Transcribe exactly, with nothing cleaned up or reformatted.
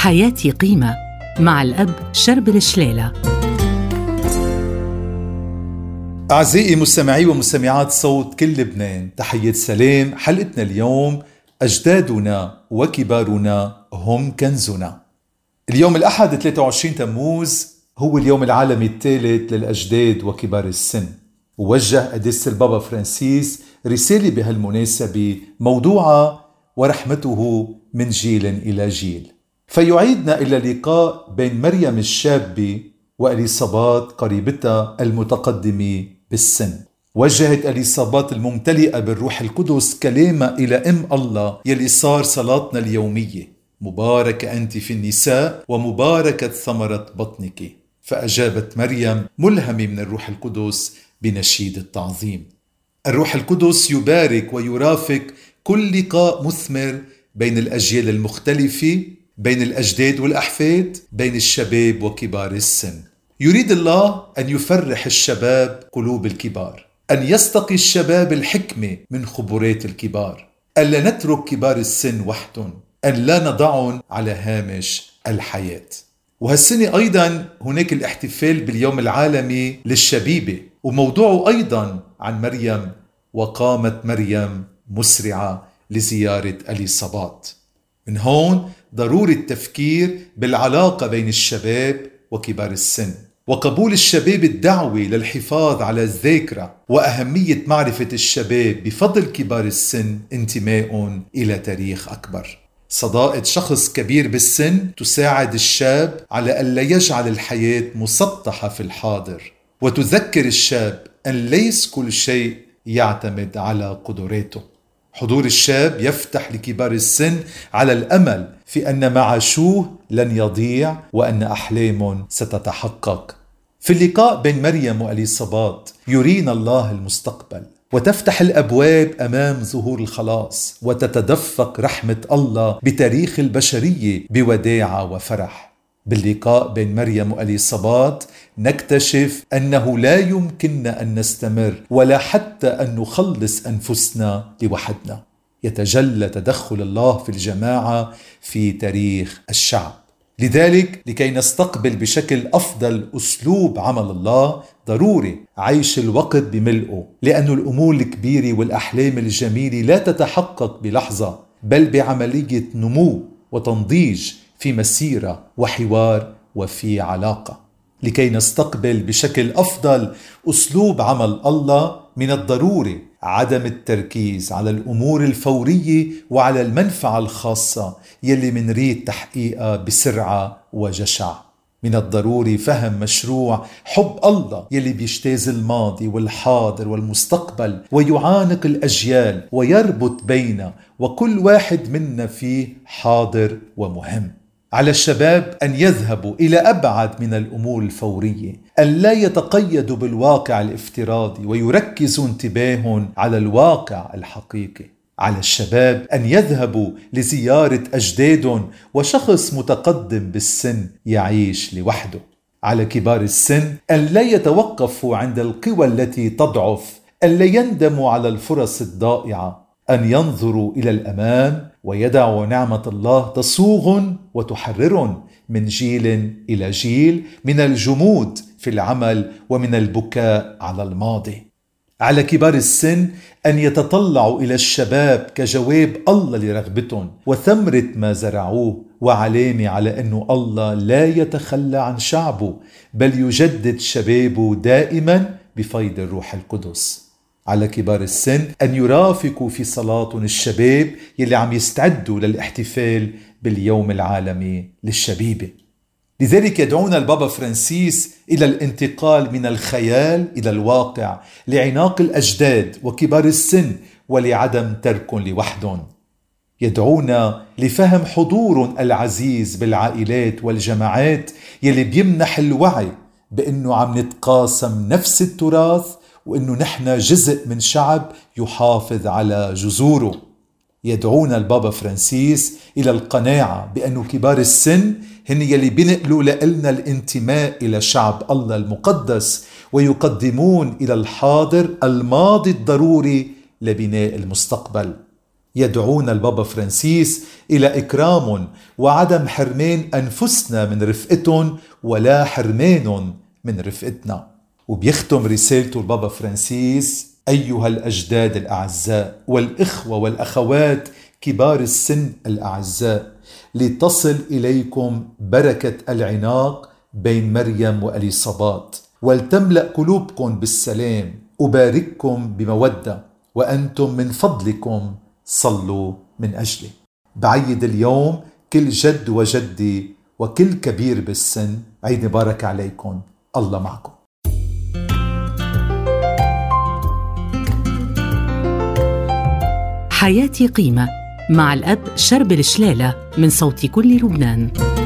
حياتي قيمة مع الأب شربل شليلة. أعزائي مستمعي ومستمعات صوت كل لبنان، تحية سلام. حلقتنا اليوم أجدادنا وكبارنا هم كنزنا. اليوم الأحد ثلاثة وعشرين تموز هو اليوم العالمي الثالث للأجداد وكبار السن، ووجه قداسة البابا فرانسيس رسالة بهالمناسبة موضوعها ورحمته من جيل إلى جيل، فيعيدنا إلى لقاء بين مريم الشابة وإليصابات قريبتها المتقدمة بالسن. وجهت إليصابات الممتلئة بالروح القدس كلامها إلى أم الله يلي صار صلاتنا اليومية: مباركة أنت في النساء ومباركة ثمرة بطنك. فأجابت مريم ملهمة من الروح القدس بنشيد التعظيم. الروح القدس يبارك ويرافق كل لقاء مثمر بين الأجيال المختلفة، بين الأجداد والأحفاد، بين الشباب وكبار السن. يريد الله أن يفرح الشباب قلوب الكبار، أن يستقي الشباب الحكمة من خبرات الكبار، ألا نترك كبار السن وحدهم، أن لا نضعهم على هامش الحياة. وهالسنة أيضا هناك الاحتفال باليوم العالمي للشبيبة، وموضوعه أيضا عن مريم، وقامت مريم مسرعة لزيارة إليصابات. من هون ضروري التفكير بالعلاقة بين الشباب وكبار السن، وقبول الشباب الدعوة للحفاظ على الذاكرة، وأهمية معرفة الشباب بفضل كبار السن انتمائهم إلى تاريخ أكبر. صداقة شخص كبير بالسن تساعد الشاب على ألا يجعل الحياة مسطحة في الحاضر، وتذكر الشاب أن ليس كل شيء يعتمد على قدراته. حضور الشاب يفتح لكبار السن على الأمل في أن معاشوه لن يضيع وأن أحلامهم ستتحقق. في اللقاء بين مريم وإليصابات يرينا الله المستقبل، وتفتح الأبواب أمام ظهور الخلاص، وتتدفق رحمة الله بتاريخ البشرية بوداعة وفرح. باللقاء بين مريم وإليصابات نكتشف أنه لا يمكننا أن نستمر ولا حتى أن نخلص أنفسنا لوحدنا. يتجلى تدخل الله في الجماعة في تاريخ الشعب. لذلك لكي نستقبل بشكل أفضل أسلوب عمل الله ضروري عيش الوقت بملئه، لأن الأمور الكبيرة والأحلام الجميلة لا تتحقق بلحظة، بل بعملية نمو وتنضيج في مسيرة وحوار وفي علاقة. لكي نستقبل بشكل أفضل أسلوب عمل الله من الضروري عدم التركيز على الأمور الفورية وعلى المنفعة الخاصة يلي منريد تحقيقها بسرعة وجشع. من الضروري فهم مشروع حب الله يلي بيجتاز الماضي والحاضر والمستقبل، ويعانق الأجيال ويربط بيننا، وكل واحد منا فيه حاضر ومهم. على الشباب أن يذهبوا إلى أبعد من الأمور الفورية، أن لا يتقيدوا بالواقع الافتراضي ويركزوا انتباههم على الواقع الحقيقي. على الشباب أن يذهبوا لزيارة أجدادهم وشخص متقدم بالسن يعيش لوحده. على كبار السن أن لا يتوقفوا عند القوى التي تضعف، أن لا يندموا على الفرص الضائعة، أن ينظروا إلى الأمام ويدعوا نعمة الله تصوغهم وتحررهم من جيل إلى جيل من الجمود في العمل ومن البكاء على الماضي. على كبار السن أن يتطلعوا إلى الشباب كجواب الله لرغبتهم وثمرة ما زرعوه، وعلامة على أن الله لا يتخلى عن شعبه، بل يجدد شبابه دائما بفيض الروح القدس. على كبار السن أن يرافقوا في صلاتهم الشباب يلي عم يستعدوا للاحتفال باليوم العالمي للشبيبة. لذلك يدعونا البابا فرانسيس إلى الانتقال من الخيال إلى الواقع، لعناق الأجداد وكبار السن ولعدم تركهم لوحدهم. يدعونا لفهم حضور العزيز بالعائلات والجماعات يلي بيمنح الوعي بأنه عم نتقاسم نفس التراث، وأنه نحن جزء من شعب يحافظ على جذوره. يدعونا البابا فرانسيس إلى القناعة بأن كبار السن هن يلي بينقلوا لنا الانتماء إلى شعب الله المقدس، ويقدمون إلى الحاضر الماضي الضروري لبناء المستقبل. يدعونا البابا فرانسيس إلى إكرام وعدم حرمان أنفسنا من رفقتهم ولا حرمان من رفقتنا. وبيختم رسالته البابا فرانسيس: أيها الأجداد الأعزاء والإخوة والأخوات كبار السن الأعزاء، لتصل إليكم بركة العناق بين مريم وأليصابات، ولتملأ قلوبكم بالسلام. أبارككم بمودة، وأنتم من فضلكم صلوا من أجلي. بعيد اليوم كل جد وجدي وكل كبير بالسن، عيد مبارك عليكم، الله معكم. حياتي قيمة مع الأب شربل شلالة من صوت كل لبنان.